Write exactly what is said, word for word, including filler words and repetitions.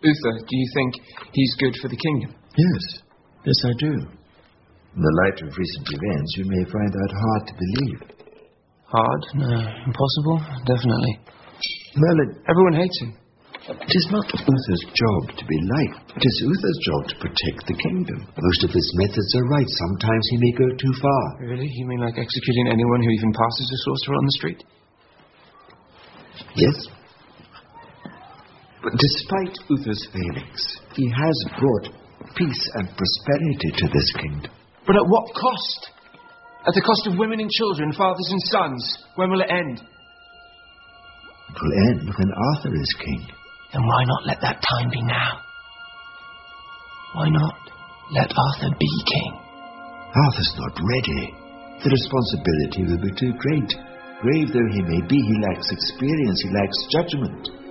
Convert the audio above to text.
Uther, do you think he's good for the kingdom? Yes. Yes, I do. In the light of recent events, you may find that hard to believe. Hard? No. Impossible? Definitely. Merlin, everyone hates him. It is not Uther's job to be liked. It is Uther's job to protect the kingdom. Most of his methods are right. Sometimes he may go too far. Really? You mean like executing anyone who even passes a sorcerer on the street? Yes. But despite Uther's failings, he has brought peace and prosperity to this kingdom. But at what cost? At the cost of women and children, fathers and sons. When will it end? It will end when Arthur is king. Then why not let that time be now? Why not let Arthur be king? Arthur's not ready. The responsibility will be too great. Brave though he may be, he lacks experience, he lacks judgment.